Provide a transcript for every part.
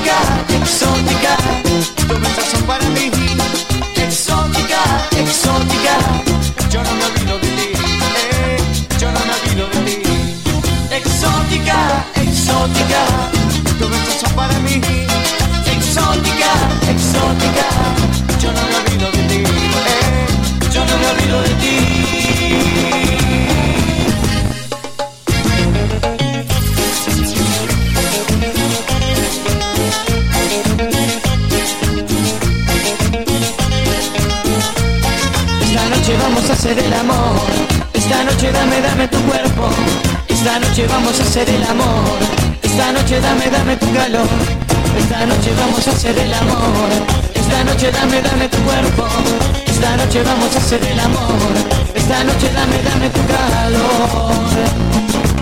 exótica, exótica, tus besos son para mí. Exótica, exótica, yo no me olvido de ti, yo no me olvido de ti. Exótica, exótica, tus besos son para mí. Exótica, exótica, yo no me olvido de ti, yo no me olvido de ti. Esta noche vamos a hacer el amor. Esta noche dame tu cuerpo. Esta noche vamos a hacer el amor. Esta noche dame tu calor. Esta noche vamos a hacer el amor. Esta noche dame tu cuerpo. Esta noche vamos a hacer el amor. Esta noche dame tu calor.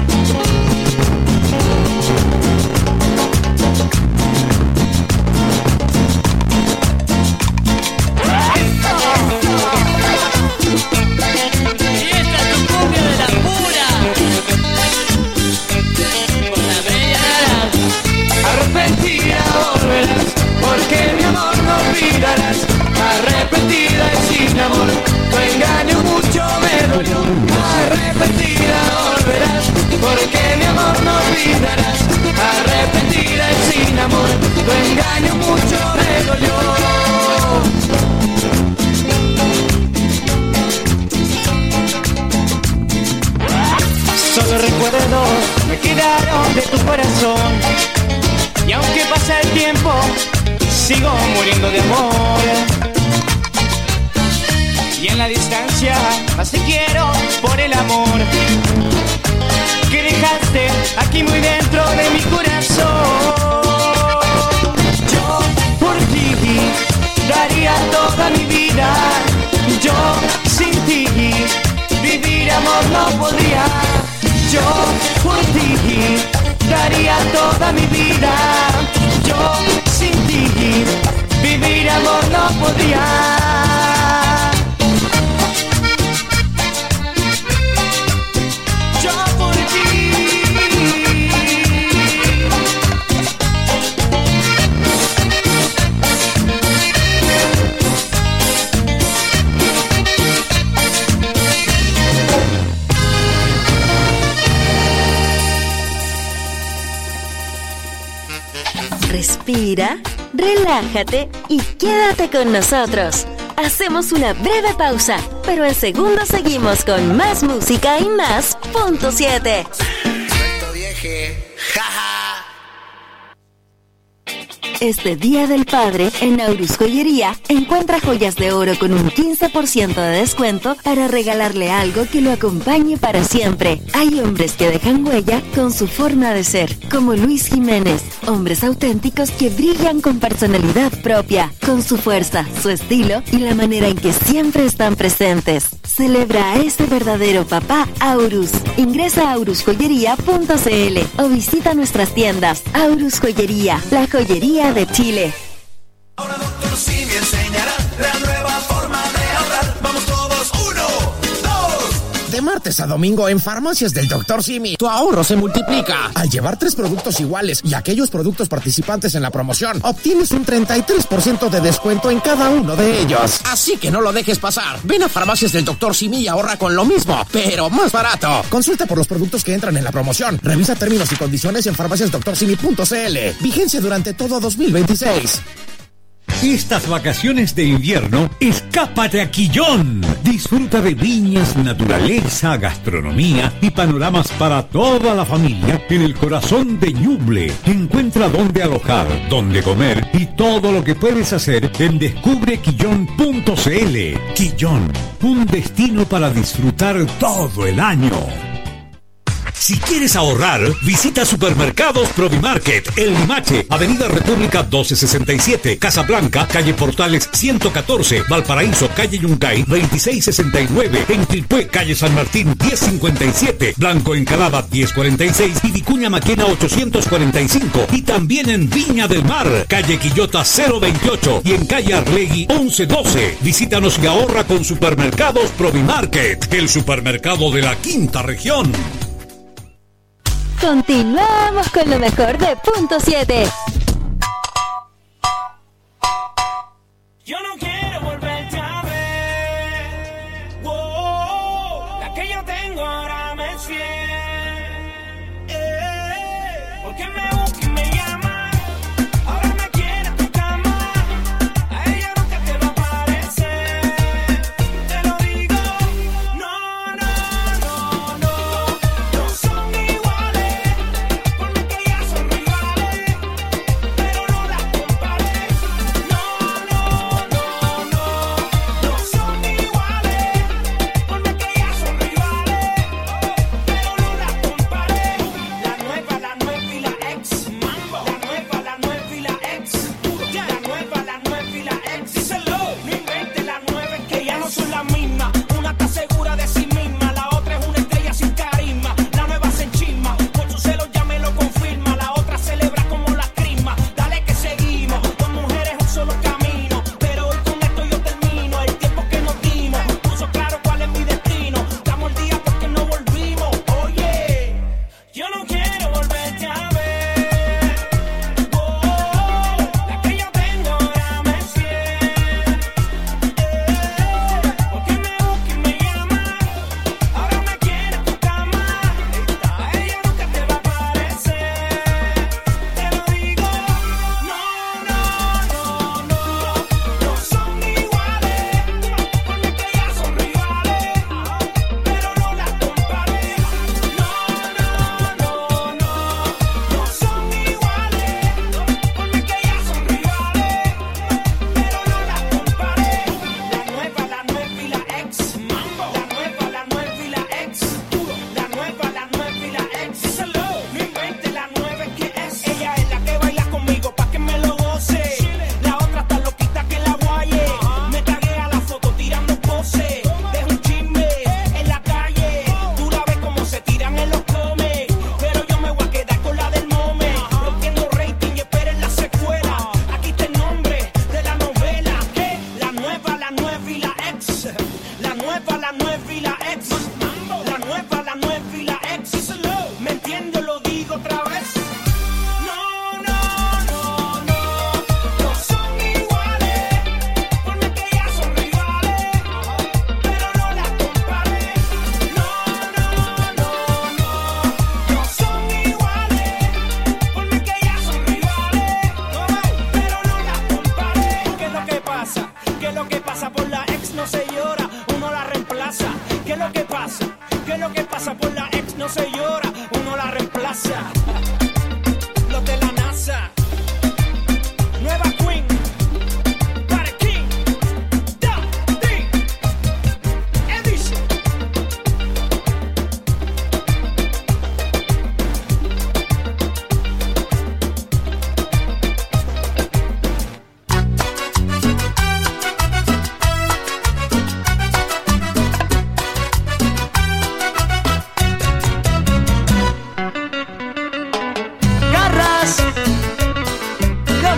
Porque mi amor no olvidarás, arrepentida y sin amor, tu engaño mucho me dolió. Arrepentida volverás, porque mi amor no olvidarás, arrepentida y sin amor, tu engaño mucho me dolió. Solo recuerdos me quedaron de tu corazón, y aunque pasa el tiempo, sigo muriendo de amor. Y en la distancia más te quiero por el amor que dejaste aquí muy dentro de mi corazón. Yo por ti daría toda mi vida. Yo sin ti vivir amor no podría. Yo por ti daría toda mi vida. Yo sin ti vivir amor no podría. Yo por ti. Respira, relájate y quédate con nosotros. Hacemos una breve pausa, pero en segundos seguimos con más música y más Punto 7. Suelto vieje, jaja. Este Día del Padre, en Aurus Joyería, encuentra joyas de oro con un 15% de descuento para regalarle algo que lo acompañe para siempre. Hay hombres que dejan huella con su forma de ser, como Luis Jiménez. Hombres auténticos que brillan con personalidad propia, con su fuerza, su estilo y la manera en que siempre están presentes. Celebra a ese verdadero papá Aurus. Ingresa a aurusjoyería.cl o visita nuestras tiendas. Aurus Joyería, la joyería de Chile. Ahora Dr. Simi enseñará la nueva forma de ahorrar. Vamos todos, 1, 2. De martes a domingo en Farmacias del Dr. Simi, tu ahorro se multiplica. Al llevar 3 productos iguales y aquellos productos participantes en la promoción, obtienes un 33% de descuento en cada uno de ellos. Así que no lo dejes pasar. Ven a Farmacias del Dr. Simi y ahorra con lo mismo, pero más barato. Consulta por los productos que entran en la promoción. Revisa términos y condiciones en farmaciasdoctorsimi.cl. Vigencia durante todo 2026. Estas vacaciones de invierno, escápate a Quillón. Disfruta de viñas, naturaleza, gastronomía y panoramas para toda la familia en el corazón de Ñuble. Encuentra dónde alojar, dónde comer y todo lo que puedes hacer en descubrequillón.cl. Quillón, un destino para disfrutar todo el año. Si quieres ahorrar, visita Supermercados Provimarket, El Limache, Avenida República 1267, Casablanca, calle Portales 114, Valparaíso, calle Yungay 2669, en Quilpué, calle San Martín 1057, Blanco Encalada 1046 y Vicuña Maquena 845, y también en Viña del Mar, calle Quillota 028 y en calle Arlegui 1112. Visítanos y ahorra con Supermercados Provimarket, el supermercado de la quinta región. Continuamos con lo mejor de Punto 7.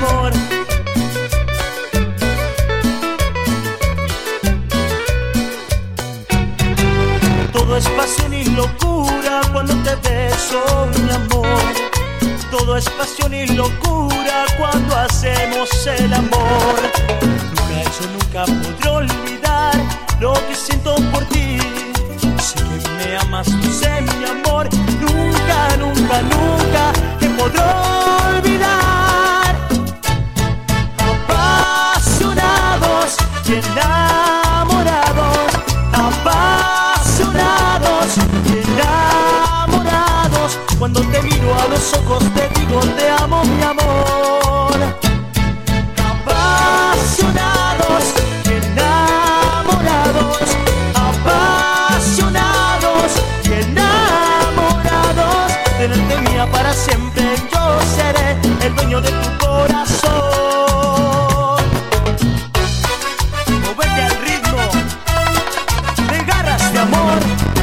amor. Todo es pasión y locura cuando te beso, mi amor. Todo es pasión y locura cuando hacemos el amor. Nunca eso, nunca podré olvidar lo que siento por ti. Sé que me amas, no sé, mi amor. Nunca, nunca, nunca te podré olvidar. Apasionados y enamorados, apasionados y enamorados. Cuando te miro a los ojos te digo te amo, mi amor. Apasionados y enamorados, apasionados y enamorados. Tenerte mía para siempre, yo seré el dueño de tu corazón. Movete al ritmo de garras de amor.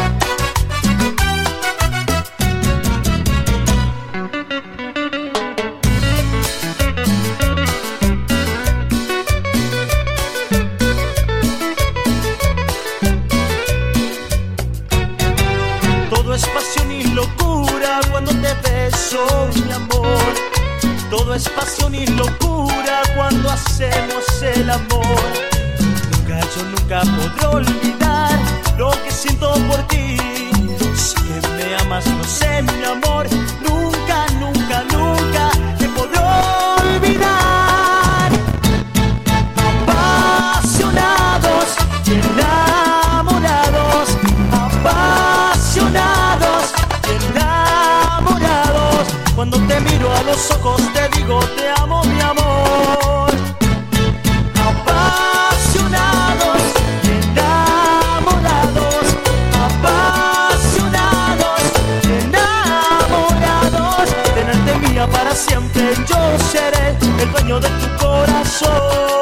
Todo es pasión y locura cuando te beso, mi amor. Todo es pasión y locura cuando hacemos el amor. Nunca, yo nunca podré olvidar lo que siento por ti. Si me amas, no sé, mi amor. Nunca, nunca, nunca te podré olvidar. Apasionados y enamorados, apasionados y enamorados. Cuando te miro a los ojos te digo te amo, mi amor. Apasionados y enamorados, apasionados y enamorados. Tenerte mía para siempre, yo seré el dueño de tu corazón.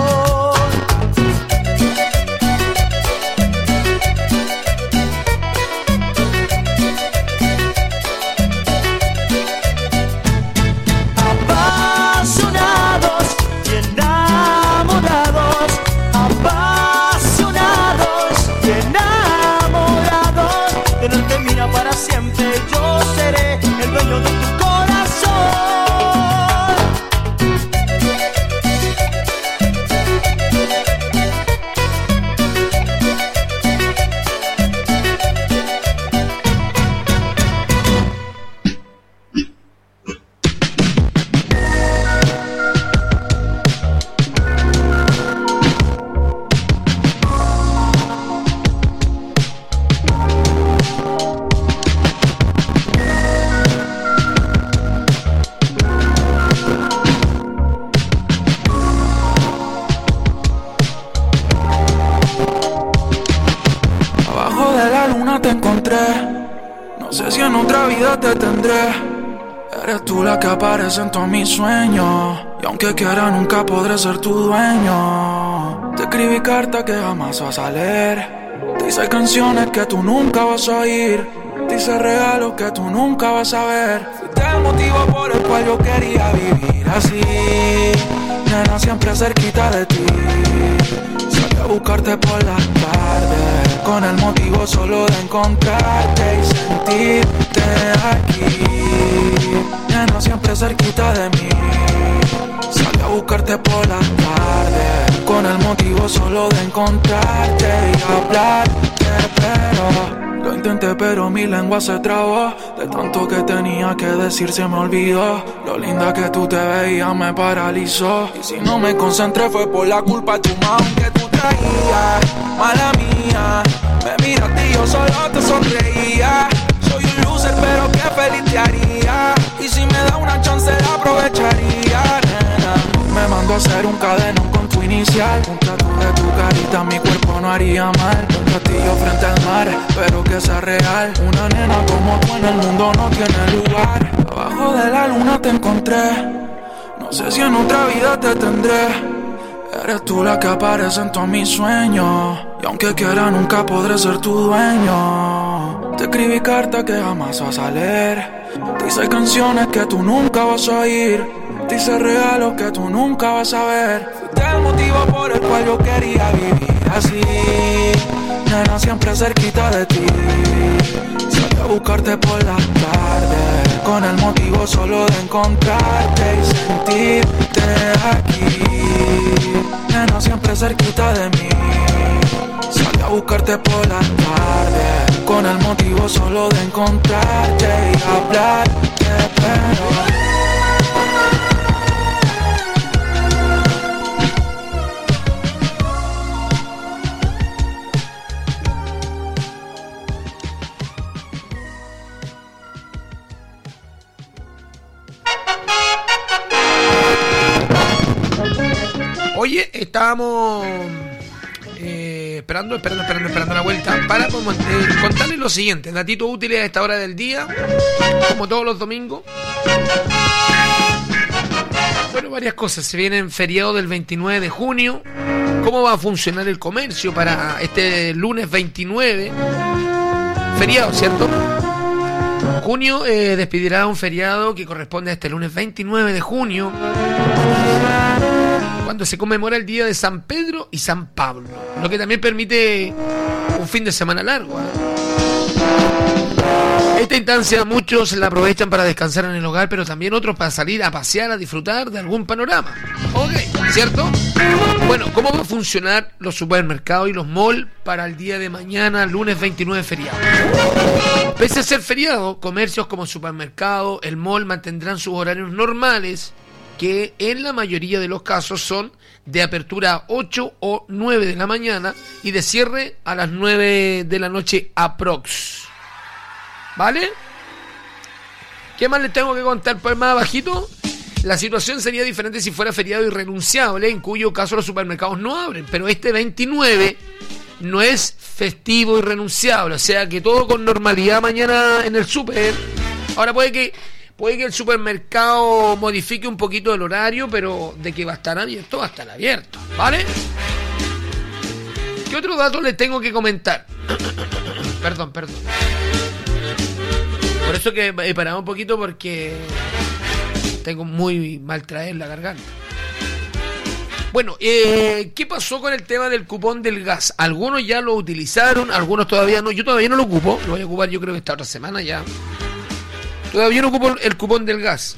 Apasionados y enamorados, apasionados y enamorados. Tenerte mía para siempre, yo seré el dueño de tu corazón. Abajo de la luna te encontré. No sé si en otra vida te tendré. Eres tú la que aparece en todos mis sueños. Y aunque quiera nunca podré ser tu dueño. Te escribí cartas que jamás vas a leer. Te hice canciones que tú nunca vas a oír. Te hice regalos que tú nunca vas a ver. Fuiste el motivo por el cual yo quería vivir así. Nena, siempre cerquita de ti. Salí a buscarte por las tardes, con el motivo solo de encontrarte y sentirte aquí. Nena, siempre cerquita de mí. Salí a buscarte por las tardes, con el motivo solo de encontrarte y hablarte, pero lo intenté pero mi lengua se trabó. De tanto que tenía que decir se me olvidó. Lo linda que tú te veías me paralizó. Y si no me concentré fue por la culpa de tu mano que tú traías. Mala mía, me miraste y yo solo te sonreía. Soy un loser pero qué feliz te haría. Y si me da una chance la aprovecharía, nena. Me mandó a hacer un cadenón con tu inicial. Un tatu de tu carita mi cuerpo no haría mal. Un castillo frente al mar, pero que sea real. Una nena como tú en el mundo no tiene lugar. Abajo de la luna te encontré. No sé si en otra vida te tendré. Eres tú la que aparece en todos mis sueños. Y aunque quiera nunca podré ser tu dueño. Te escribí cartas que jamás vas a leer. Te hice canciones que tú nunca vas a oír. Te hice regalos que tú nunca vas a ver. Fuiste el motivo por el cual yo quería vivir así. Nena, siempre cerquita de ti. Salí a buscarte por las tardes, con el motivo solo de encontrarte y sentirte aquí. Nena, siempre cerquita de mí. Salí a buscarte por las tardes, con el motivo solo de encontrarte y hablarte, pero oye, estábamos esperando la vuelta para contarles lo siguiente. Datitos útiles a esta hora del día, como todos los domingos. Bueno, varias cosas. Se viene el feriado del 29 de junio. ¿Cómo va a funcionar el comercio para este lunes 29? Feriado, ¿cierto? Junio despidirá un feriado que corresponde a este lunes 29 de junio, cuando se conmemora el día de San Pedro y San Pablo, lo que también permite un fin de semana largo. Esta instancia muchos la aprovechan para descansar en el hogar, pero también otros para salir a pasear, a disfrutar de algún panorama. Ok, ¿cierto? Bueno, ¿cómo va a funcionar los supermercados y los malls para el día de mañana, lunes 29 feriado? Pese a ser feriado, comercios como supermercado, el mall mantendrán sus horarios normales, que en la mayoría de los casos son de apertura a 8 o 9 de la mañana y de cierre a las 9 de la noche aprox. ¿Vale? ¿Qué más les tengo que contar? Pues más abajito, la situación sería diferente si fuera feriado irrenunciable, en cuyo caso los supermercados no abren, pero este 29 no es festivo irrenunciable, o sea que todo con normalidad mañana en el súper. Ahora puede que el supermercado modifique un poquito el horario, pero de que va a estar abierto, ¿vale? ¿Qué otro dato les tengo que comentar? Perdón. Por eso que he parado un poquito, porque tengo muy mal traer la garganta. Bueno, ¿qué pasó con el tema del cupón del gas? Algunos ya lo utilizaron, algunos todavía no. Yo todavía no lo ocupo, lo voy a ocupar yo creo que esta otra semana ya. Todavía no ocupo el cupón del gas.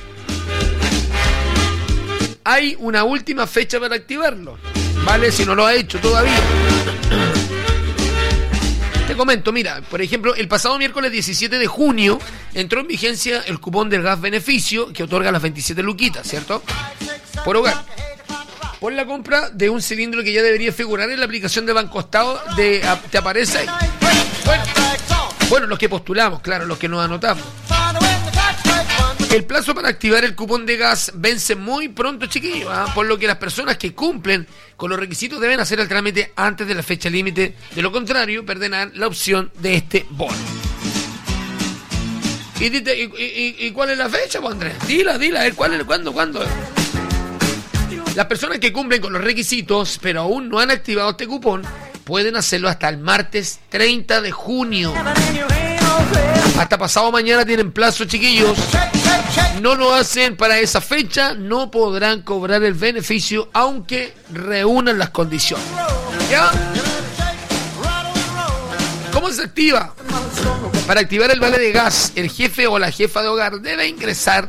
Hay una última fecha para activarlo, ¿vale? Si no lo ha hecho todavía. Te comento, mira, por ejemplo, el pasado miércoles 17 de junio entró en vigencia el cupón del gas beneficio, que otorga las 27 luquitas, ¿cierto? Por hogar. Por la compra de un cilindro que ya debería figurar en la aplicación de Banco Estado, te aparece ahí. Bueno, los que postulamos, claro, los que nos anotamos. El plazo para activar el cupón de gas vence muy pronto, chiquillos, por lo que las personas que cumplen con los requisitos deben hacer el trámite antes de la fecha límite. De lo contrario, perderán la opción de este bono. ¿Y cuál es la fecha, pues, Andrés? Dila, a ver, ¿cuándo? Las personas que cumplen con los requisitos, pero aún no han activado este cupón, pueden hacerlo hasta el martes 30 de junio. Hasta pasado mañana tienen plazo, chiquillos. No lo hacen para esa fecha, no podrán cobrar el beneficio aunque reúnan las condiciones. ¿Ya? ¿Cómo se activa? Para activar el vale de gas, el jefe o la jefa de hogar debe ingresar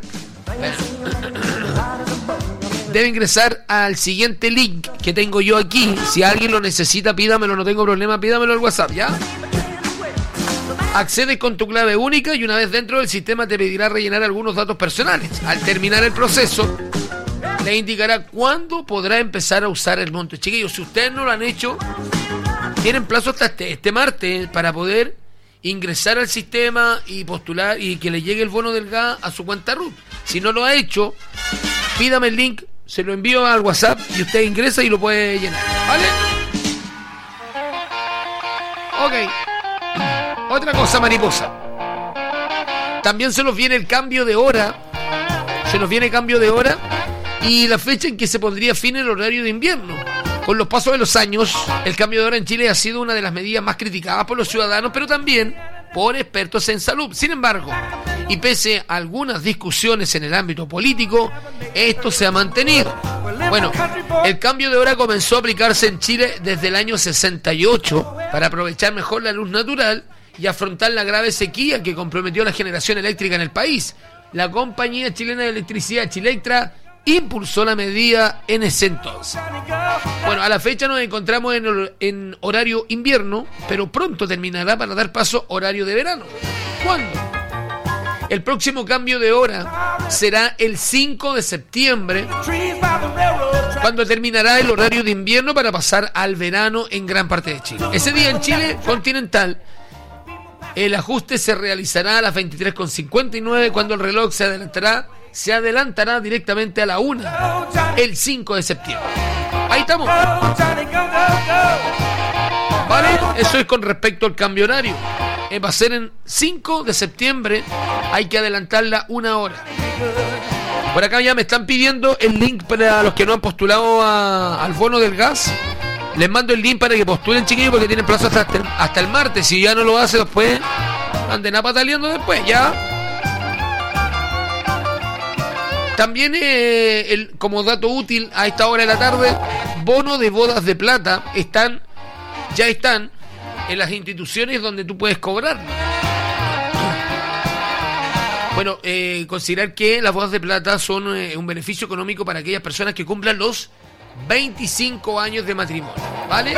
al siguiente link que tengo yo aquí. Si alguien lo necesita, pídamelo, no tengo problema, pídamelo al WhatsApp, ¿ya? Accedes con tu clave única y una vez dentro del sistema te pedirá rellenar algunos datos personales. Al terminar el proceso, le indicará cuándo podrá empezar a usar el monto. Chiquillos, si ustedes no lo han hecho, tienen plazo hasta este martes para poder ingresar al sistema y postular y que le llegue el bono del gas a su cuenta RUT. Si no lo ha hecho, pídame el link, se lo envío al WhatsApp y usted ingresa y lo puede llenar, ¿vale? Ok. Otra cosa, mariposa. También se nos viene el cambio de hora. Y la fecha en que se pondría fin el horario de invierno. Con los pasos de los años, el cambio de hora en Chile ha sido una de las medidas más criticadas por los ciudadanos, pero también por expertos en salud. Sin embargo, y pese a algunas discusiones en el ámbito político, esto se ha mantenido. Bueno, el cambio de hora comenzó a aplicarse en Chile desde el año 68 para aprovechar mejor la luz natural y afrontar la grave sequía que comprometió la generación eléctrica en el país. La compañía chilena de electricidad, Chilectra, impulsó la medida en ese entonces. Bueno, a la fecha nos encontramos en horario invierno, pero pronto terminará para dar paso horario de verano. ¿Cuándo? El próximo cambio de hora será el 5 de septiembre, cuando terminará el horario de invierno para pasar al verano en gran parte de Chile. Ese día en Chile continental, el ajuste se realizará a las 23:59, cuando el reloj se adelantará directamente a la 1, el 5 de septiembre. Ahí estamos. Vale, eso es con respecto al cambio horario. Va a ser en 5 de septiembre, hay que adelantarla 1 hora. Por acá ya me están pidiendo el link para los que no han postulado al bono del gas. Les mando el link para que postulen, chiquillos, porque tienen plazo hasta el martes. Si ya no lo hace después, anden a pataleando después, ya. También, como dato útil a esta hora de la tarde, bono de bodas de plata ya están en las instituciones donde tú puedes cobrar. Bueno, considerar que las bodas de plata son un beneficio económico para aquellas personas que cumplan los 25 años de matrimonio, ¿vale?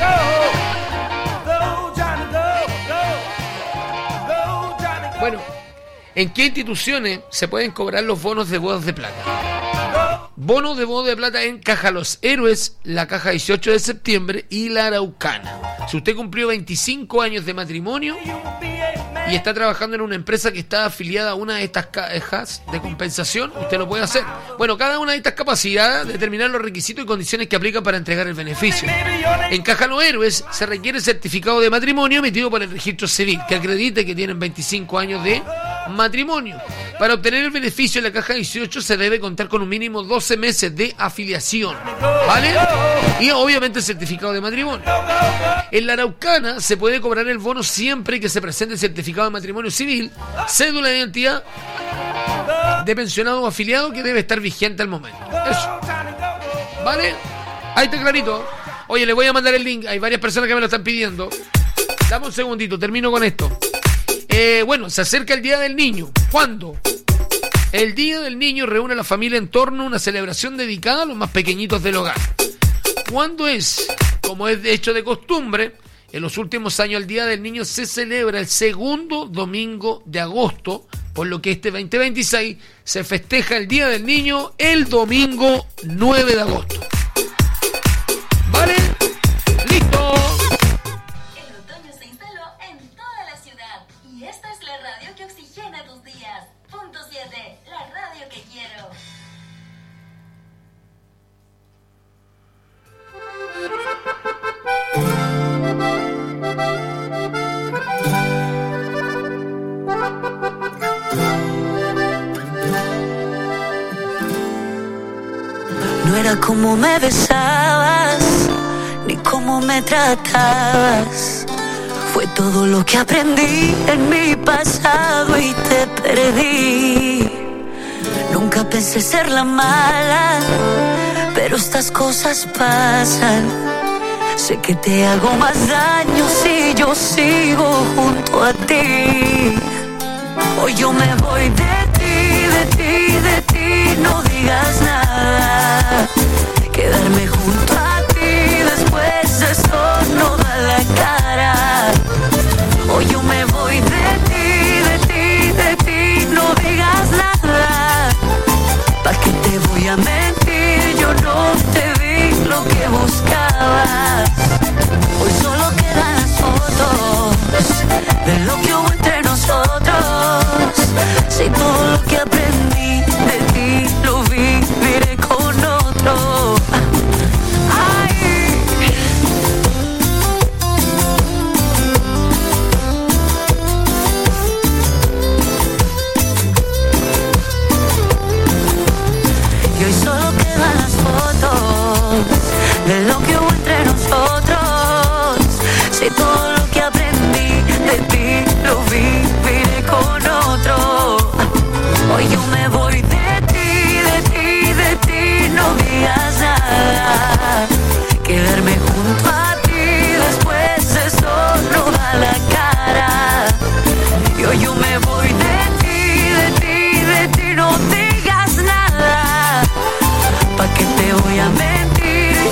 Bueno, ¿en qué instituciones se pueden cobrar los bonos de bodas de plata? Bono de boda de plata en Caja Los Héroes, la Caja 18 de septiembre y la Araucana. Si usted cumplió 25 años de matrimonio y está trabajando en una empresa que está afiliada a una de estas cajas de compensación, usted lo puede hacer. Bueno, cada una de estas capacidades determinar los requisitos y condiciones que aplican para entregar el beneficio. En Caja Los Héroes se requiere certificado de matrimonio emitido por el registro civil que acredite que tienen 25 años de matrimonio. Para obtener el beneficio en la Caja 18 se debe contar con un mínimo 12 meses de afiliación, ¿vale? Y obviamente el certificado de matrimonio. En la Araucana se puede cobrar el bono siempre que se presente el certificado de matrimonio civil, cédula de identidad de pensionado o afiliado que debe estar vigente al momento. Eso, ¿vale? Ahí está clarito. Oye, le voy a mandar el link, hay varias personas que me lo están pidiendo. Dame un segundito, termino con esto. Bueno, se acerca el Día del Niño. ¿Cuándo? El Día del Niño reúne a la familia en torno a una celebración dedicada a los más pequeñitos del hogar. ¿Cuándo es? Como es de hecho de costumbre, en los últimos años el Día del Niño se celebra el segundo domingo de agosto, por lo que este 2026 se festeja el Día del Niño el domingo 9 de agosto. ¿Vale? ¡Listo! Esta es la radio que oxigena tus días. Punto 7, la radio que quiero. No era como me besabas, ni como me tratabas. Fue todo lo que aprendí en mi pasado y te perdí. Nunca pensé ser la mala, pero estas cosas pasan. Sé que te hago más daño si yo sigo junto a ti. Hoy yo me voy de ti, de ti, de ti, no digas nada. Quedarme junto a ti después de esto no da la cara. Hoy yo me voy de ti, de ti, de ti, no digas nada. ¿Pa' qué te voy a mentir? Yo no te di lo que buscabas. Hoy solo quedan las fotos de lo que hubo entre nosotros. Si todo lo que aprendí de ti lo viviré con otro.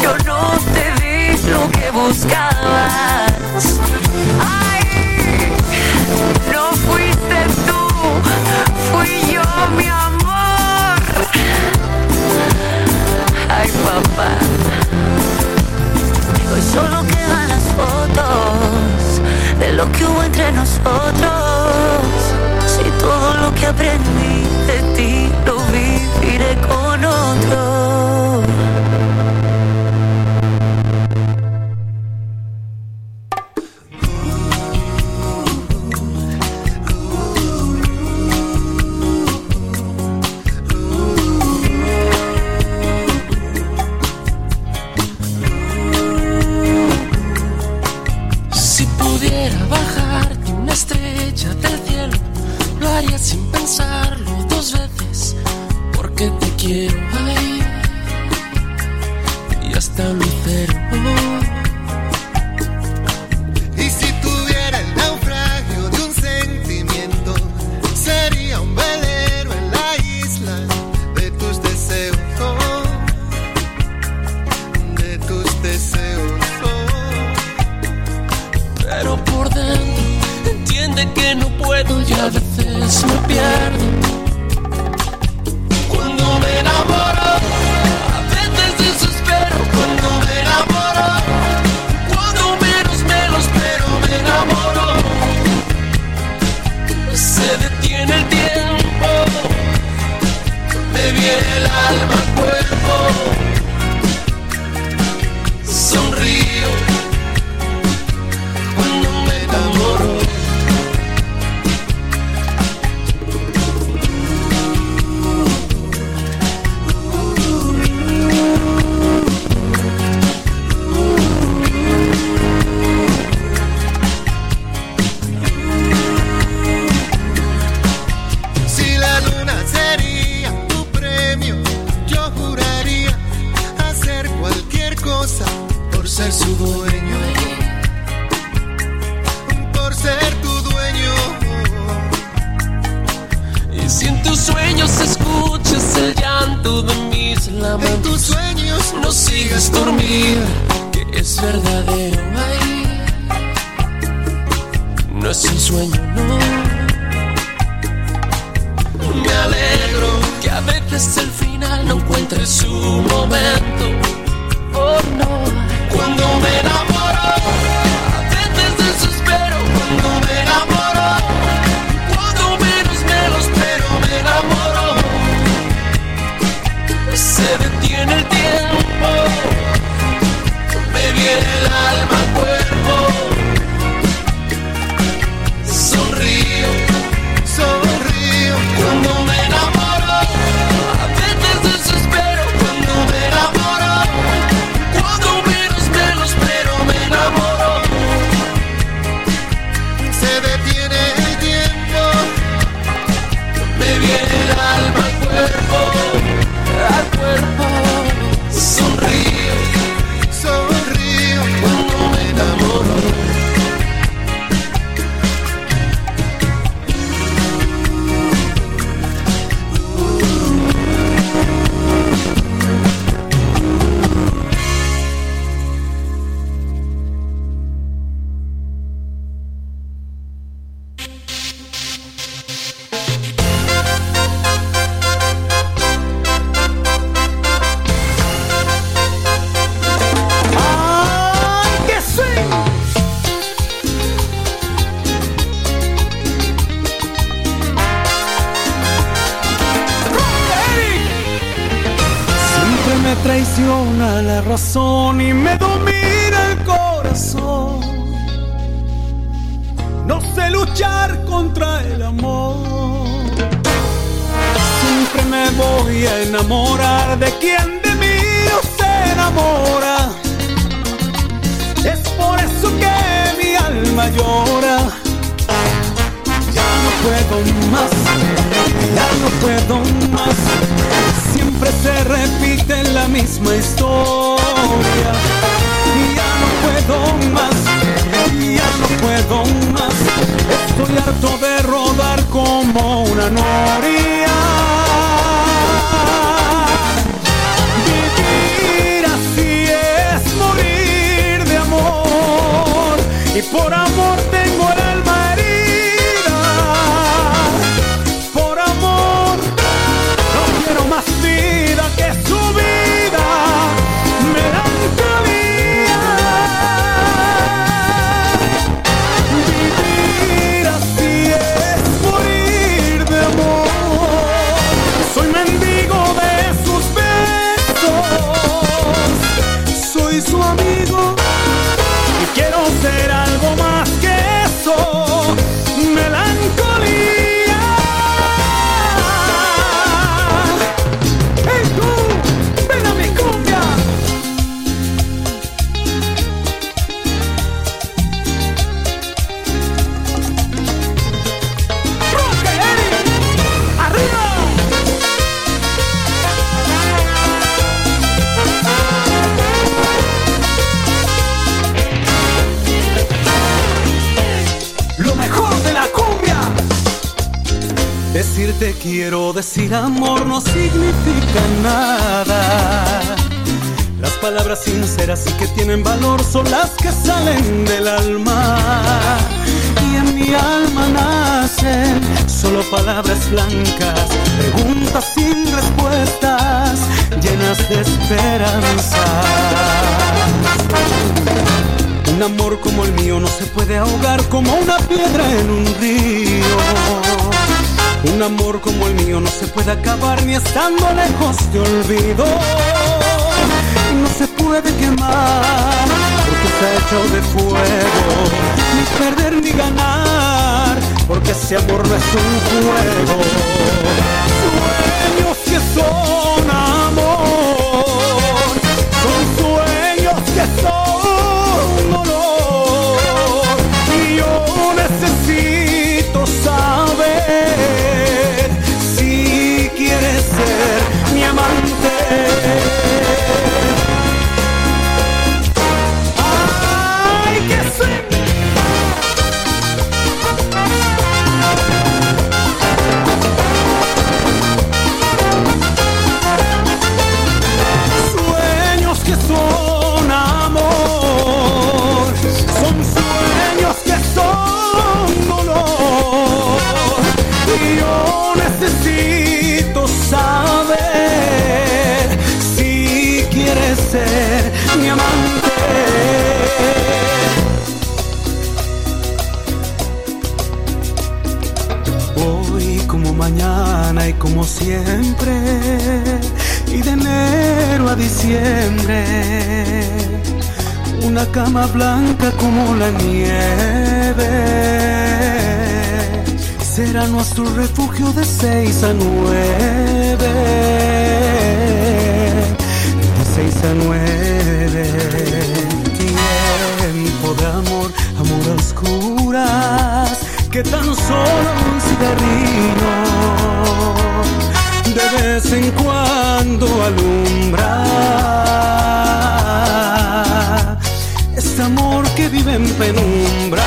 yo no te di lo que buscabas. Ay, no fuiste tú, fui yo, mi amor. Ay, papá, hoy solo quedan las fotos de lo que hubo entre nosotros. Si todo lo que aprendí de ti lo viviré con otro. Si pudiera bajarte una estrella del cielo, lo haría sin pensarlo dos veces, porque te quiero ahí y hasta mi cero. Y si tuviera el naufragio de un sentimiento, sería un velero en la isla de tus deseos, de tus deseos. Pero por dentro entiende que no puedo y a veces me pierdo. Cuando me enamoro, a veces desespero. Cuando me enamoro, cuando menos me lo espero, me enamoro. Se detiene el tiempo, me viene el alma al cuerpo. Sonrío cuando me enamoro. Si la luna sería tu premio, yo juraría hacer cualquier cosa por ser su dueño, por ser tu dueño. Y si en tus sueños escuchas el llanto de mis lamentos, En tus sueños no sigas dormida, que es verdadero. Ay, no es un sueño, no. Me alegro que a veces el final no encuentre su momento. Oh no, cuando me enamoro, a veces desespero. Cuando me enamoro, cuando menos me lo espero, me enamoro. Se detiene el tiempo, me viene el alma al cuerpo. Sonrío, sonrío cuando me enamoro, a veces desespero. Cuando me enamoro, cuando menos me lo espero, me enamoro. se detiene el tiempo, Me viene el alma al cuerpo, al cuerpo. Sonrío, sonrío cuando me enamoro. ¡Ay, qué swing! Siempre me traiciona la razón y me domina el corazón. No sé luchar contra el amor. Siempre me voy a enamorar de quien de mí no se enamora. Es por eso que mi alma llora. Ya no puedo más, ya no puedo más. Siempre se repite la misma historia. Ya no puedo más, ya no puedo más. Estoy harto de rodar como una noria. Vivir así es Por amor tengo el alma herida. Por amor no quiero más vida que su vida. Melancolía. Vivir así es morir de amor. Soy mendigo de sus besos. Soy su amigo. Quiero ser algo más que eso, melancolía. ¡Hey tú! ¡Ven a mi cumbia! ¡Roque, Eric! ¡Arriba! Decirte quiero, decir amor no significa nada. Las palabras sinceras y que tienen valor son las que salen del alma. Y en mi alma nacen solo palabras blancas, preguntas sin respuestas, llenas de esperanza. Un amor como el mío no se puede ahogar como una piedra en un río. Un amor como el mío no se puede acabar ni estando lejos de olvido. No se puede quemar porque está hecho de fuego. Ni perder ni ganar porque ese amor no es un juego. Sueños que son amor, son sueños que son dolor. Y yo necesito saber si quieres ser mi amante. ¡Ay, que sí! Sueños que son amor, son sueños que son dolor. Y yo necesito saber si quieres ser mi amante. Hoy como mañana y como siempre, y de enero a diciembre, una cama blanca como la nieve será nuestro refugio de 6 a 9. De 6 a 9. Tiempo de amor, amor a oscuras, que tan solo un cigarrillo de vez en cuando alumbra. Este amor que vive en penumbras,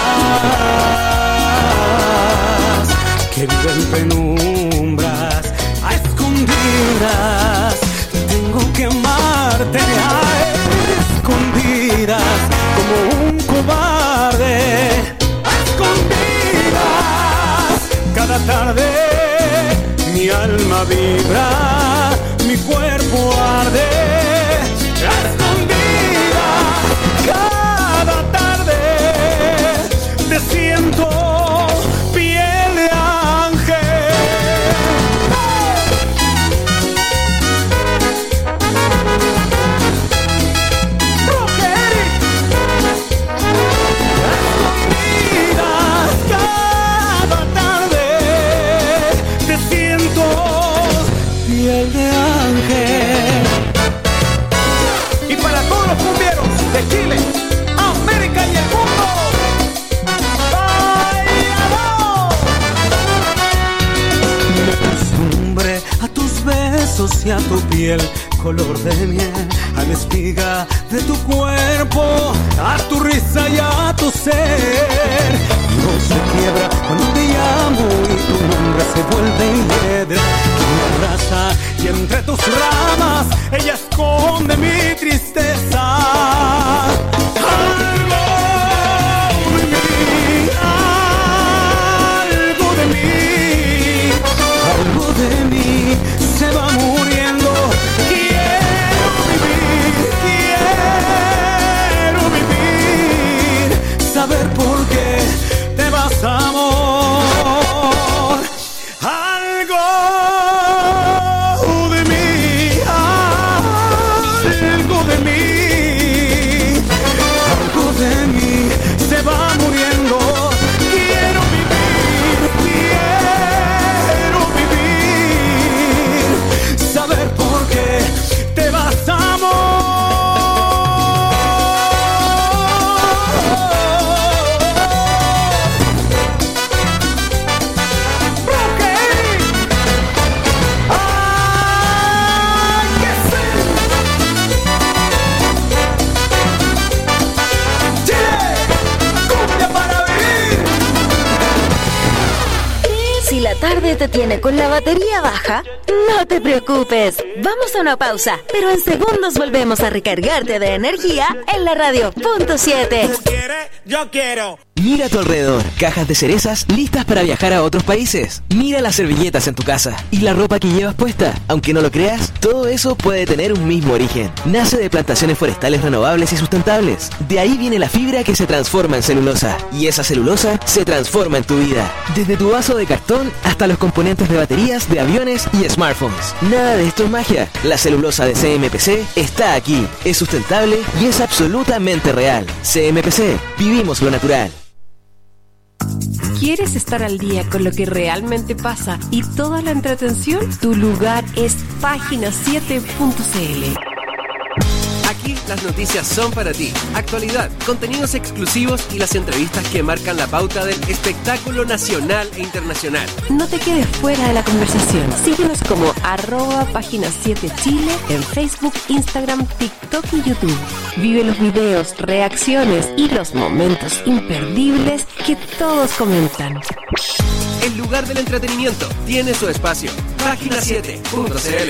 que vive en penumbras, a escondidas. Tengo que amarte a escondidas, como un cobarde, a escondidas. Cada tarde mi alma vibra, mi cuerpo arde, a escondidas. Cada tarde te siento piel de ángel. Roque, Eric. Escondidas, cada tarde te siento piel de ángel. Y para todos los cumbieros de Chile, América y el mundo, me acostumbré a tus besos y a tu piel color de miel, a la espiga de tu cuerpo, a tu risa y a tu ser. Mi voz se quiebra cuando te llamo y tu nombre se vuelve hiedra que me abraza, y entre tus ramas ella esconde mi tristeza. Algo en mi algo de mí se va muriendo. Quiero vivir, saber por qué te vas, amor. Si la tarde te tiene con la batería baja, no te preocupes. Vamos a una pausa, pero en segundos volvemos a recargarte de energía en la radio. Punto 7. ¿Tú quieres? Yo quiero. Mira a tu alrededor, cajas de cerezas listas para viajar a otros países. Mira las servilletas en tu casa y la ropa que llevas puesta. Aunque no lo creas, todo eso puede tener un mismo origen. Nace de plantaciones forestales renovables y sustentables. De ahí viene la fibra que se transforma en celulosa. Y esa celulosa se transforma en tu vida. Desde tu vaso de cartón hasta los componentes de baterías de aviones y smartphones. Nada de esto es magia. La celulosa de CMPC está aquí. Es sustentable y es absolutamente real. CMPC, vivimos lo natural. ¿Quieres estar al día con lo que realmente pasa y toda la entretención? Tu lugar es página7.cl. Aquí las noticias son para ti. Actualidad, contenidos exclusivos y las entrevistas que marcan la pauta del espectáculo nacional e internacional. No te quedes fuera de la conversación. Síguenos como @página7chile en Facebook, Instagram, TikTok y YouTube. Vive los videos, reacciones y los momentos imperdibles que todos comentan. El lugar del entretenimiento tiene su espacio. Página7.cl.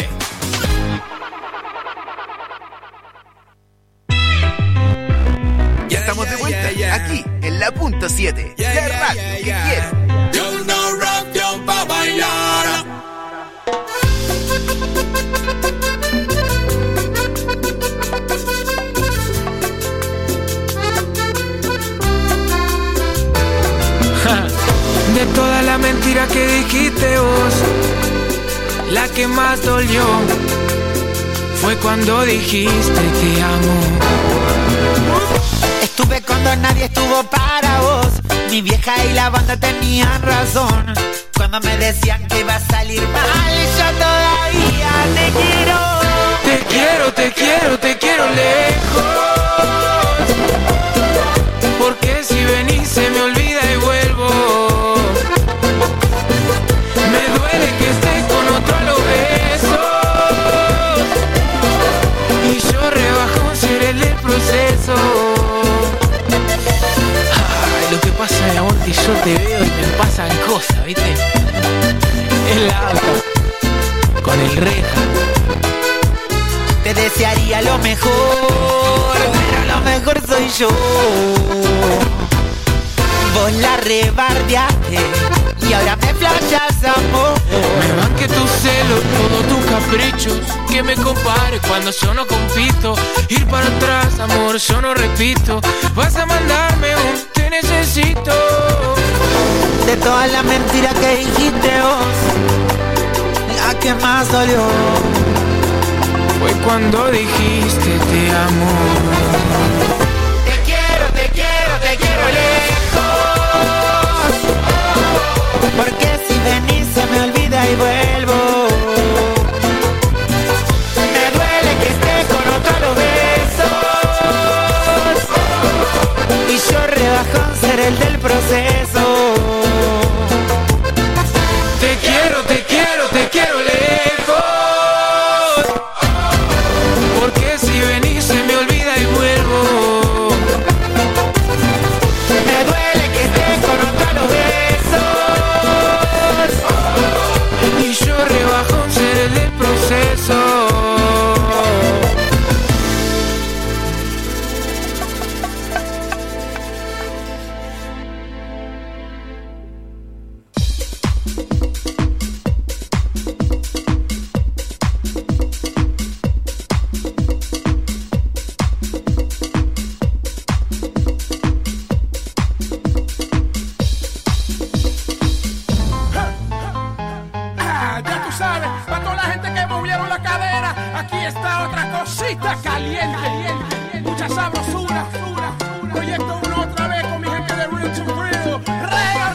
Ya estamos de vuelta, aquí, en la punto 7, la radio que quiero. Yo no rap, yo pa' bailar. De toda la mentira que dijiste vos, la que más dolió fue cuando dijiste te amo. Estuve cuando nadie estuvo para vos. Mi vieja y la banda tenían razón cuando me decían que iba a salir mal. Yo todavía te quiero. Te quiero, te quiero, te quiero lejos. Porque si venís se me olvida y vuelvo. Me duele que estés con otro a los besos. Y yo rebajo ser el del proceso. Lo que pasa, mi amor, que yo te veo y me pasan cosas, ¿viste? El auto, con el reja. Te desearía lo mejor, pero lo mejor soy yo. Vos la rebardeaste y ahora me flashas, amor. Me van que tus celos, todos tus caprichos, que me compares cuando yo no compito. Ir para atrás, amor, yo no repito. Vas a mandarme un te necesito. De todas las mentiras que dijiste vos, la que más dolió fue cuando dijiste te amo. Te quiero, te quiero, te quiero lejos. Porque si venís se me olvida y vuelvo. Me duele que estés con otro a los besos. Y yo rebajo en ser el del proceso. Te quiero, te quiero, te quiero lejos. Porque si venís se me olvida mucha sabrosura. Proyecto 1 otra vez con mi gente de Real to Real. Rega.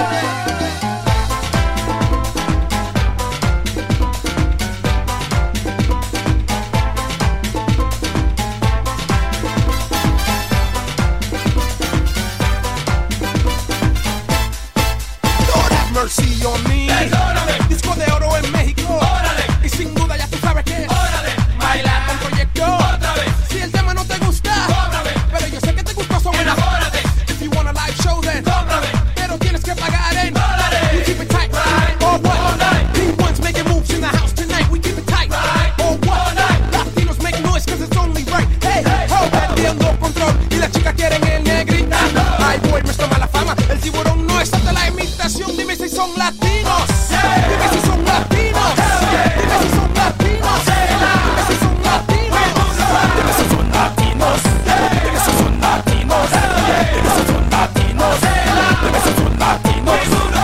Mercy on me. Perdóname. Disco de oro en México. Órale. Y sin duda ya tú sabes que. Órale. Bailar con proyecto. Otra vez. Si el tema no te gusta. Cóbrame. Pero yo sé que te gustó sobre. Enamórate. If you want a live show then. Cóbrame. Pero tienes que pagar en. Órale. We keep it tight. Right. Or what? All night. Big ones making moves in the house tonight. We keep it tight. Right. Or what? All night. Latinos make noise cause it's only right. Hey, hold that viendo control. Y las chicas quieren el negrita. Ay, boy, me toma la fama. El tiburón no es de la imitación. Dime si son latinos. Dime si son latinos. Dime si son latinos. Dime si son latinos. Dime si son latinos. Dime si son latinos. Dime si son latinos. Dime si son latinos.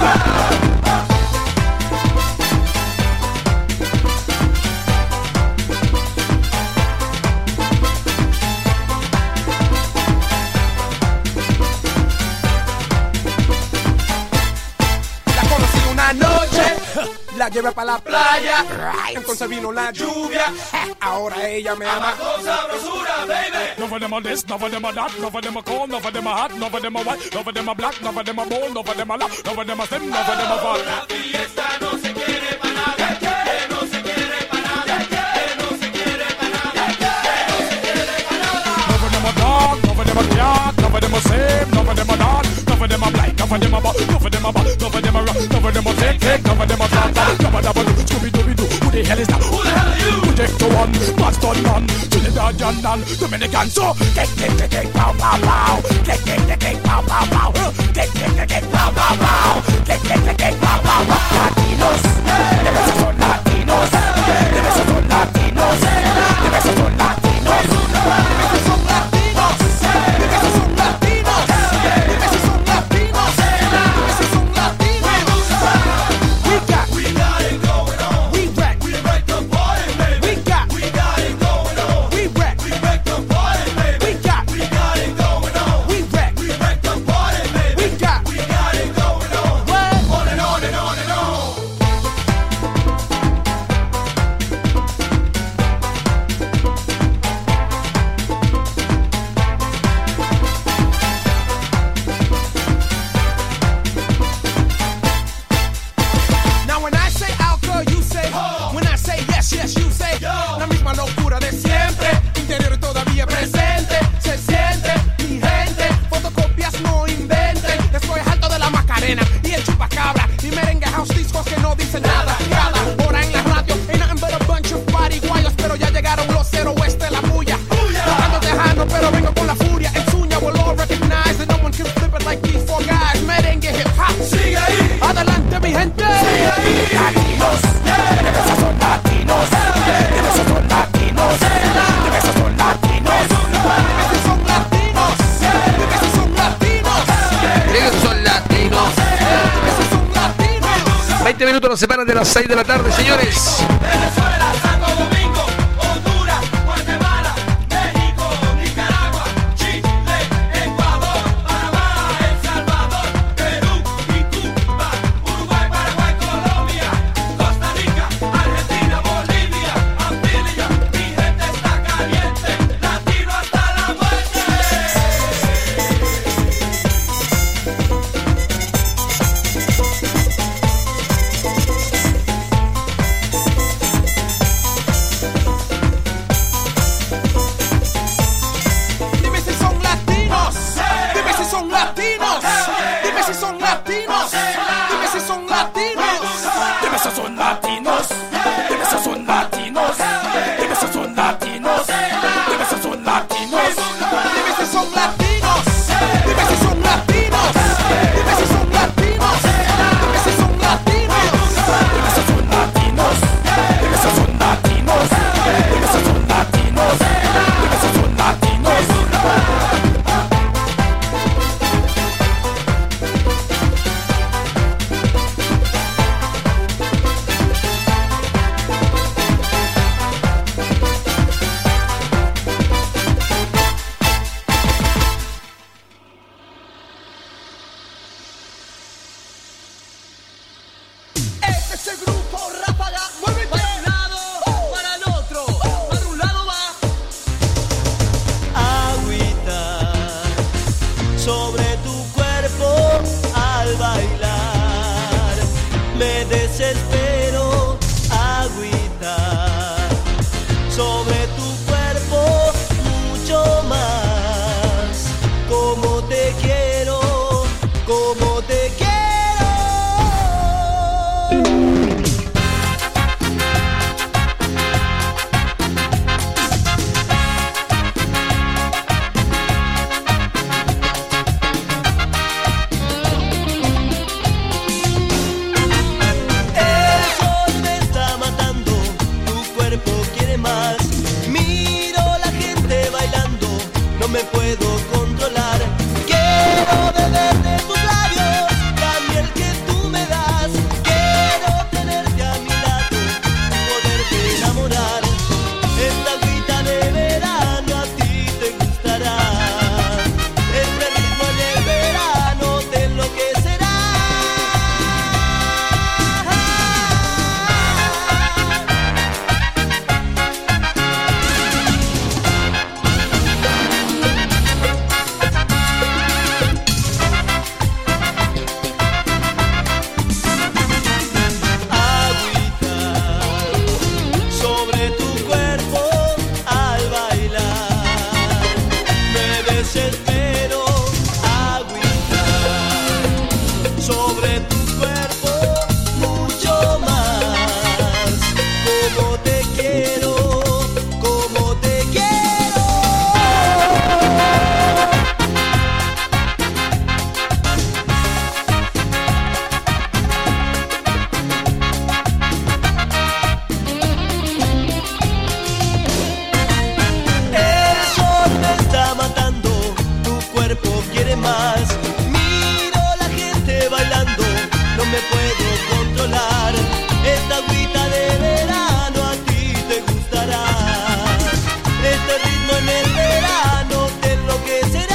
La llevé para la playa, entonces vino la lluvia. Ahora ella me ama con sabrosura, baby. None of them are this, none of them are that, none of them are cold, none of them are hot, none of them are white, none of them are black, none of them are bold, none of them are loud, none of them are thin, none of them are fat. La fiesta no se quiere para nada, que no se quiere para nada, que no se quiere para nada, que no se quiere para nada. None of them are dark, none of them are black, none of them are same, none of them are not, none of them are black, none of them are bad, none of them are bad, none of them are rock, none of them are thick, none of them are fat. Scooby-Dooby-Doo, who the hell is that? Who the hell are you? Project one, Boston man, Trinidad and Dominican. So, get, pow, pow, pow. Get, pow, pow, pow. Get, pow, pow, pow. Get, pow, pow, pow. Latinos, de besos son latinos. De besos son latinos. De besos son latinos. Dime si son latinos. Dime si son latinos. Dime si son latinos. Dime si son latinos. We got it going on. We wreck the party, baby. We got it going on. We wreck the party, baby. We got it going on. We wreck the party, baby. We got it going on. What? On and on and on and on. Now when I say alcohol, you say ho. When I say yes, you say yo. La misma locura de siempre, interior todavía presente. Se siente, mi gente, fotocopias no inventen. Estoy alto de la Macarena y el chupacabra. Y merengue house discos que no dicen nada. Cada hora en la radio, ain't nothing but a bunch of pariguayos. Pero ya llegaron los cero oeste, la bulla. Tocando tejano, pero vengo con la furia. En Suña will all recognize that no one can flip it like these four guys. Merengue hip hop, sigue ahí. Adelante mi gente, sigue ahí. Latinos, de besos son latinos. De besos son latinos. De besos son latinos. Dime si son latinos. Dime si son latinos. Dime si son latinos. Dime si son latinos. 20 minutos nos separan de las 6 de la tarde, señores. Venezuela, Santo Domingo, Honduras, Guatemala, México, Nicaragua, Chile, Ecuador, Panamá, El Salvador, Perú y Cuba, Uruguay, Paraguay, Colombia, Costa Rica, Argentina, Bolivia, Antillia, mi gente está caliente, latino hasta la muerte. Dime si son latinos. Dime si son latinos. Dime si son latinos. Dime si son latinos. De besos son latinos. De besos son latinos. De besos son latinos. De besos son latinos. Dime si son latinos. Dime si son latinos. Dime si son latinos. Dime si son latinos. De besos son latinos. De besos son latinos. De besos son latinos. De besos son latinos. me puedo controlar. Quiero beber de tus labios, la miel que tú me das. Quiero tenerte a mi lado, poderte enamorar. Esta agüita de verano a ti te gustará. Este ritmo en el verano te enloquecerá. Sobre tu cuerpo al bailar, me desespero. Agüita sobre tu cuerpo mucho más. Como te quiero, como te quiero. El sol me está matando, tu cuerpo quiere más. Miro la gente bailando, no me puedo controlar. Esta agüita de verano a ti te gustará. Este ritmo en el verano te enloquecerá.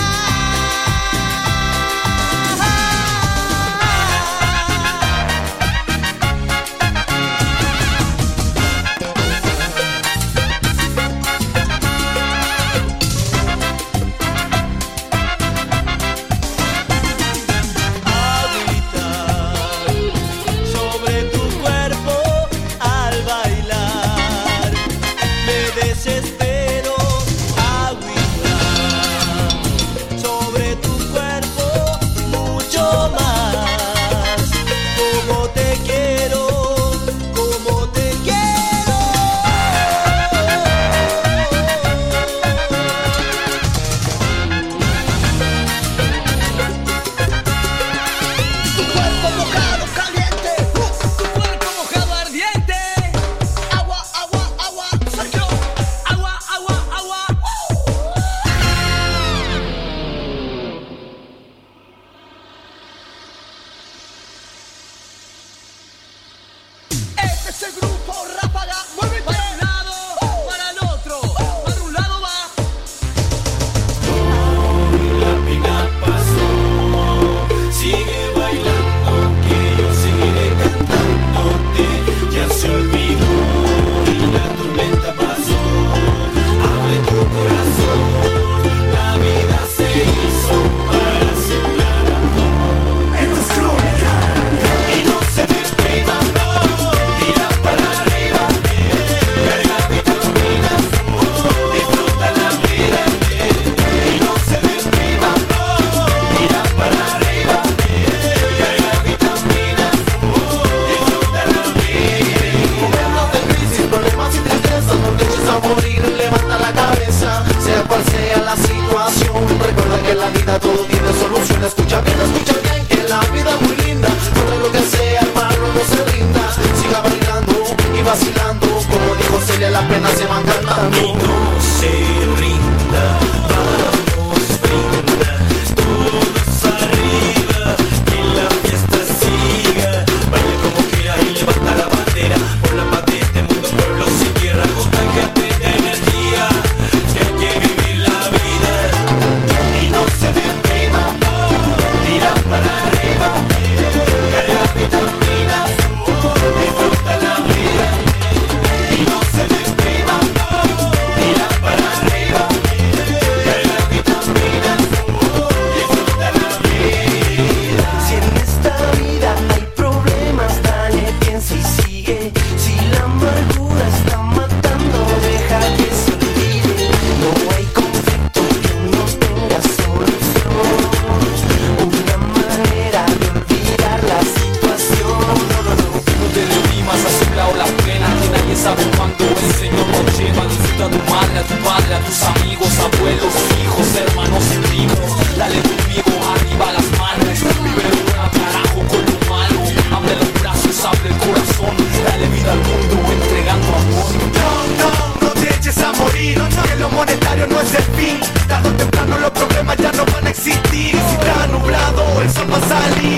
Sobre tu cuerpo al bailar, me desespero. Agüita sobre tu cuerpo mucho más. Como te quiero, como te quiero. Tu cuerpo mojado, caliente. Tu cuerpo mojado, ardiente. Agua, agua, agua. Sergio. Agua, agua, agua. Este es el grupo Ráfaga. Muévete. Para un lado, para el otro. Para un lado va. La pena pasó, sigue bailando, que yo seguiré cantándote. Ya se olvidó y la tormenta pasó. Abre tu corazón, la vida se hizo para sembrar amor. Esto es crónica y no se deprima, no. Tira para arriba, carga vitaminas, disfruta la vida. Y no se deprima, no. Tira para arriba, carga vitaminas, disfruta la vida. Momentos de crisis, problemas y tristeza, no te eches a morir, levanta la cabeza. Sea cual sea la situación, recuerda que en la vida todo tiene solución. Escucha bien, que la vida es muy linda. Contra lo que sea, hermano, no se rinda. Siga bailando y vacilando, como dijo Celia, las penas se van cantando. Y no se rinda, vamos, brinda, todos arriba, que la fiesta siga. Baila como quiera y levanta la bandera, por la paz de este mundo, pueblo sin tierra. Contágiate de energía, que hay que vivir la vida. Y no se deprima, no. Tira para arriba, carga vitaminas, disfruta la vida. Y no se deprima, no. Tira para arriba, carga vitaminas, disfruta la vida. Si en esta vida hay problemas, dale, piensa y sigue. Si la amargura está matando, deja que se olvide. No hay conflicto que no tenga solución. Una manera de olvidar la situación. No te deprimas, has sembrado las penas que nadie sabe cuándo el Señor nos lleva. Disfruta a tu madre, a tu padre, a tus amigos, abuelos, hijos, hermanos y primos. Dale conmigo, arriba las manos. Vive lo bueno, carajo, con lo malo. Abre los brazos, abre el corazón. Dale vida al mundo, entregando amor. No, no, no te eches a morir, que lo monetario no es el fin. Tarde o temprano existir. Y si está nublado, el sol va a salir.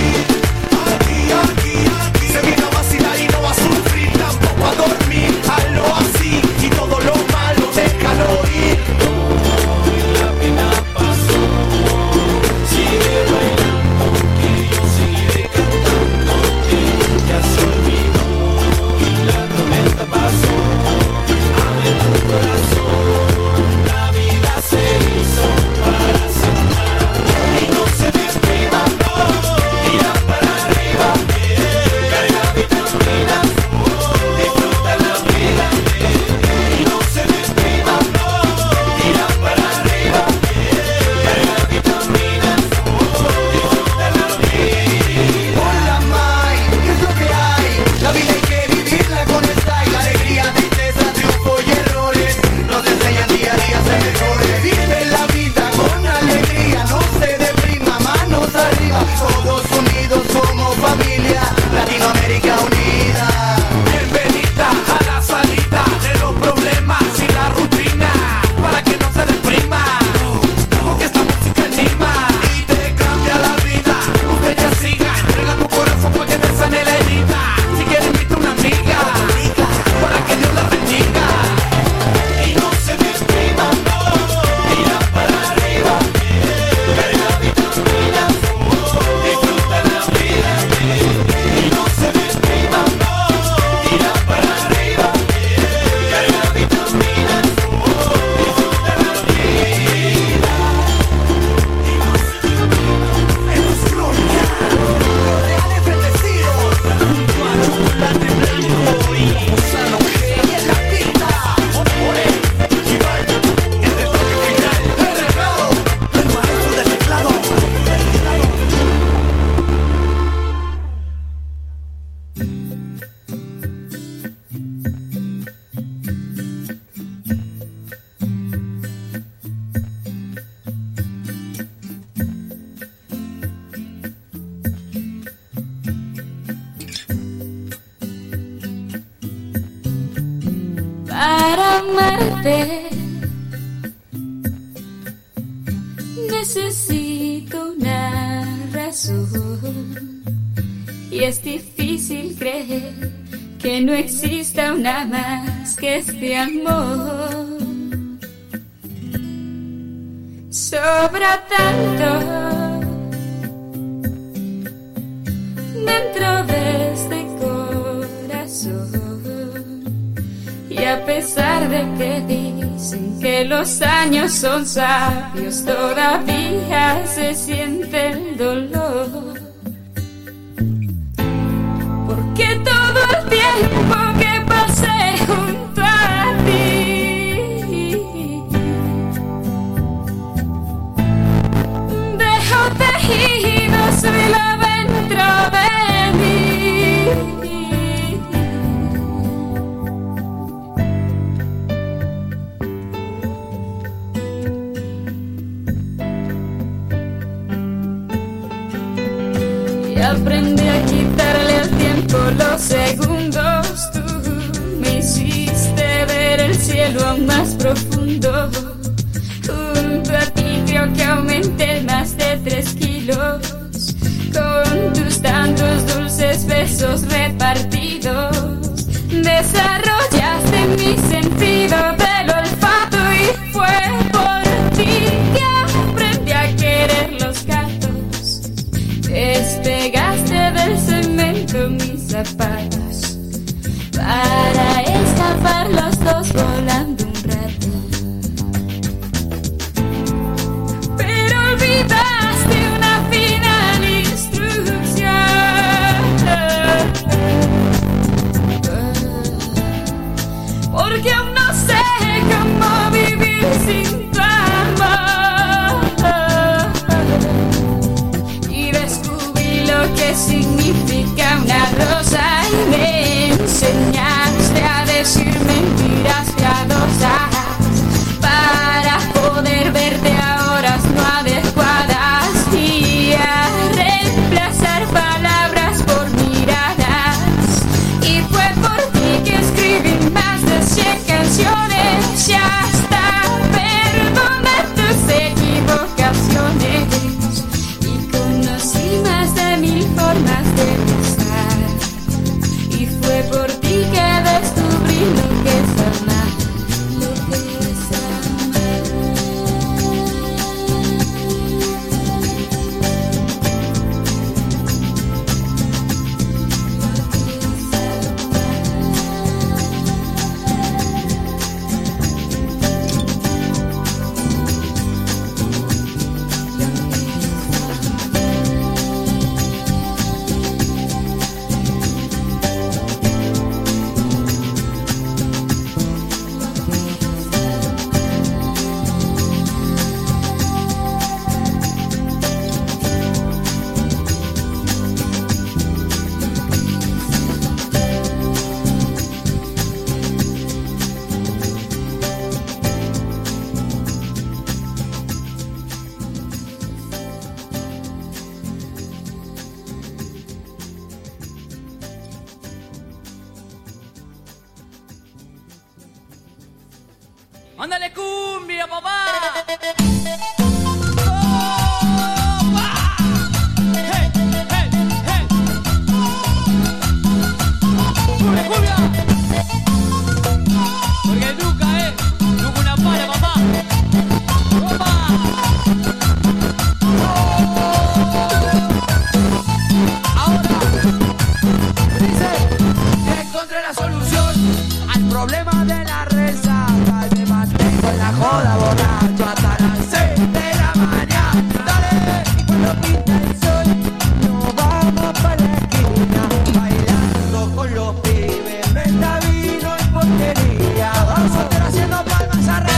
Aquí se viene a vacilar y no va a sufrir, tampoco a dormir. Hazlo así y todo lo malo déjalo ir. La pena pasó, sigue bailando, que yo seguiré cantándote. Ya se olvidó y la tormenta pasó. Abre tu corazón, la vida se hizo para sembrar y no se deprima, no. Mira para arriba, carga vitaminas, disfruta la vida y no se deprima, no. Mira para arriba, carga vitaminas, disfruta la vida. Hola Mai, ¿qué es lo que hay? La vida hay que vivirla con style, alegría, tristeza, triunfo y errores. Nos enseñan día a día a ser mejores. Vive la vida con alegría, no se deprima, manos arriba. Todos unidos somos familia, Latinoamérica unida. Bienvenida a la salida de los problemas y la rutina, para que no se deprima, porque esta música anima y te cambia la vida. Usted ya siga, entrega tu corazón porque te sane la herida. Si quieres invita a una amiga, para que Dios la bendiga. Y no se deprima, no. Mira para arriba, carga vitaminas, disfruta la vida. Y no se deprima, no. Mira para arriba, carga vitaminas, disfruta la vida. Y no se deprima, es crónica. Reales bendecidos, junto a Chocolate Blanco y Gusano G. Y en la pista, Iván, el de toque final, el reglado, el maestro del teclado. Para amarte necesito una razón y es difícil creer que no exista una más que este amor. Sobra tanto dentro de este corazón. Y a pesar de que dicen que los años son sabios, todavía se siente el dolor. Porque todo el tiempo que pasé junto a ti, dejo tejidos hilo dentro de mí. Aprendí a quitarle al tiempo los segundos. Tú me hiciste ver el cielo aún más profundo. Junto a ti creo que aumenté más de 3 kilos. Con tus tantos dulces besos repartidos, desarrollaste mi sentido del olfato y fue por ti que aprendí a querer los gatos. Despegaste del cemento mis zapatos para escapar los dos volando un rato. Pero olvidaste una final instrucción, porque aún no sé cómo vivir sin tu amor. Y descubrí lo que significa una rosa y me enseñaste a decir mentiras piadosas para poder verte a horas no adecuadas y a reemplazar palabras por miradas. Y fue por ti que escribí más de 100 canciones y hasta perdoné tus equivocaciones. Mándale cumbia, papá. Porque nunca una pala, papá. ¡Opa! Ahora dice que encontré la solución al problema de la resaca. Me mantengo en la joda borracho hasta las 6 de la mañana. Dale, y cuando pinta el sol nos vamos para la esquina bailando con los pibes. Venta vino y porquería. Vamos a estar haciendo palmas arriba.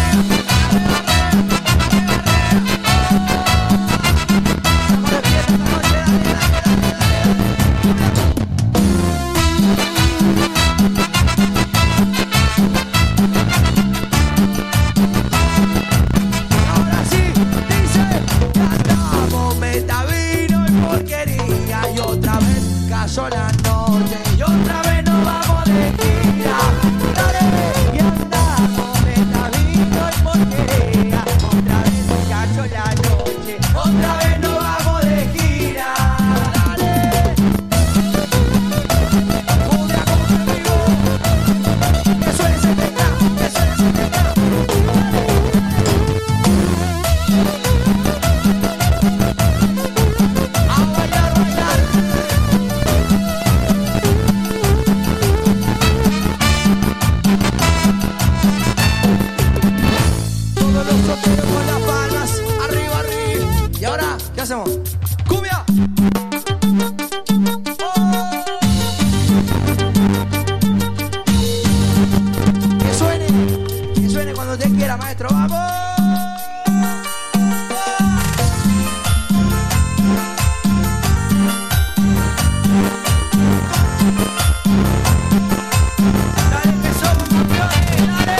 Ahora sí, dice, cantamos metavino y porquería. Y otra vez cayó la noche y otra vez nos vamos de gira. Dale, y andamos metavino y porquería. Otra vez cayó la noche, otra vez nos vamos de gira. Dale. Cumbia conmigo. Que suene ese teclado, que suene ese teclado. A bailar, bailar. Todos los solteros con las palmas, arriba, arriba. Y ahora, ¿qué hacemos? ¡Cumbia! Que suene cuando te quiera, maestro. ¡Vamos! Dale, que somos campeones, dale.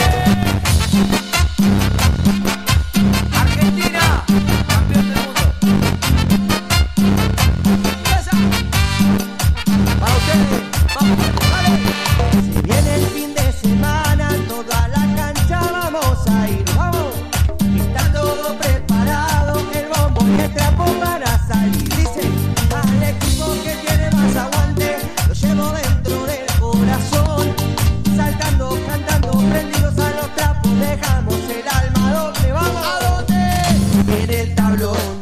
Argentina, campeón del mundo. Esa. Para ustedes, vamos, dale. Si viene el fin de semana, toda la cancha vamos a ir, vamos. Está todo preparado, el bombo y el trapo para salir. Dice, al equipo que tiene más aguante, lo llevo dentro del corazón. Saltando, cantando, prendidos a los trapos, dejamos el alma donde vamos. ¿A dónde? En el tablón.